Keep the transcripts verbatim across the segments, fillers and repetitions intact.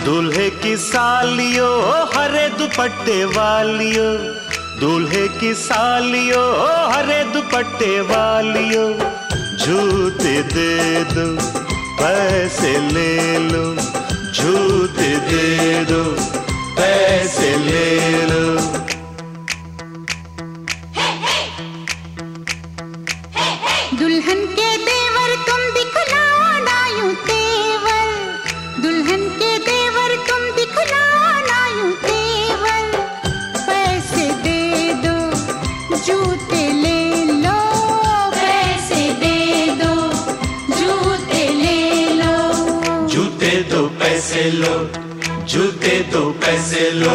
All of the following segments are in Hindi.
दूल्हे की सालियो हरे दुपट्टे वालियो, दूल्हे की सालियो हरे दुपट्टे वालियो, जूते दे दो पैसे ले लो, जूते दे दो पैसे ले लो। दुल्हन के देवर तुम दिखलाओ ना यूं तेवर, दुल्हन के देवर तुम दिखलाओ ना यूं तेवर, पैसे दे दो जूते ले लो, पैसे दे दो जूते ले लो, जूते दो पैसे लो, जूते दो पैसे लो।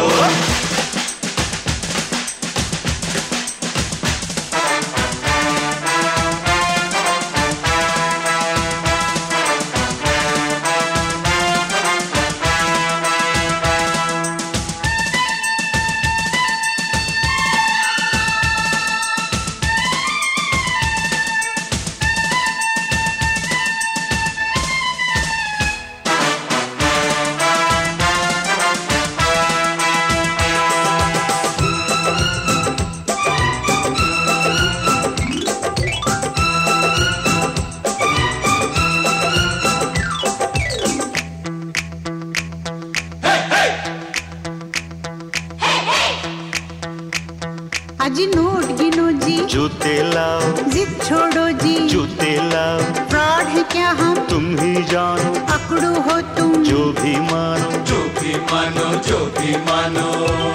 अजी नोट गिनो जी, जूते लाओ, जिद छोड़ो जी, जूते लाओ, फ्रॉड है क्या हम तुम ही जानो, अकड़ू हो तुम जो भी मानो, जो भी मानो, जो भी मानो।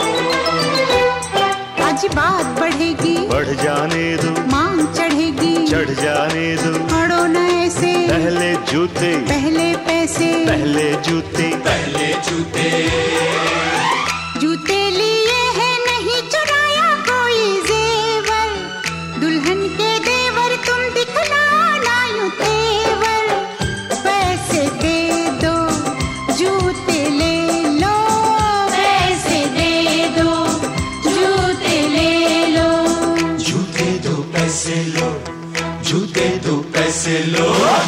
आज बात बढ़ेगी, बढ़ जाने दो, मांग चढ़ेगी, चढ़ जाने दो, अड़ो न ऐसे, पहले जूते पहले पैसे, पहले जूते पहले जूते। जूते लिए है नहीं चुराया कोई जेवर, दुल्हन के देवर तुम दिखलाओ ना यूं तेवर, पैसे दे दो जूते ले लो, पैसे दे दो जूते ले लो, जूते दो पैसे लो, जूते दो पैसे लो।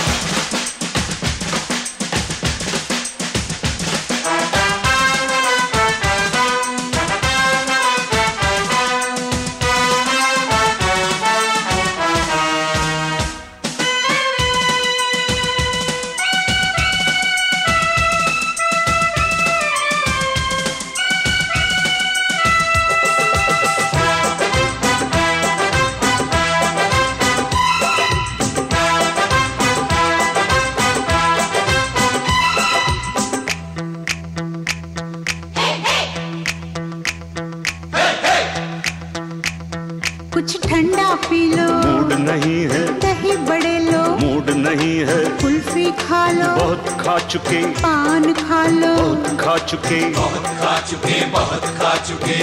कुछ ठंडा पी लो, मूड नहीं है, दही बड़े लो, मूड नहीं है, कुल्फी खा लो, बहुत खा चुके, पान खा लो, बहुत खा चुके, बहुत खा चुके, बहुत खा चुके।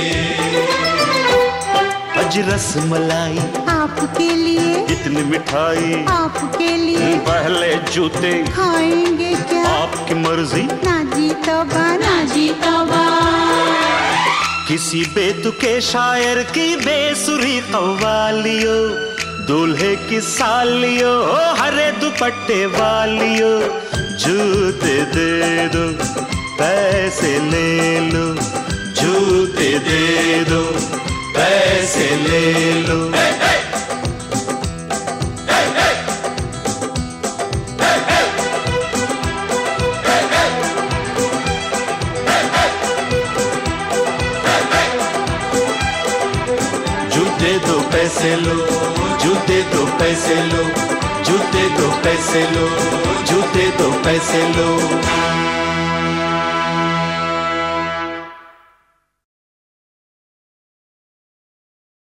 अज रस मलाई आपके लिए, इतनी मिठाई आपके लिए, पहले जूते खाएंगे क्या, आपकी मर्जी, ना जी तौबा, ना जी तौबा। किसी बेतुके शायर की बेसुरी कव्वालियो, दूल्हे की सालियो हरे दुपट्टे वालियो, जूते दे दो पैसे ले लो, जूते दे दो पैसे ले लो। जूते दो पैसे लो, जूते दो पैसे लो, जूते दो पैसे लो, जूते दो पैसे लो।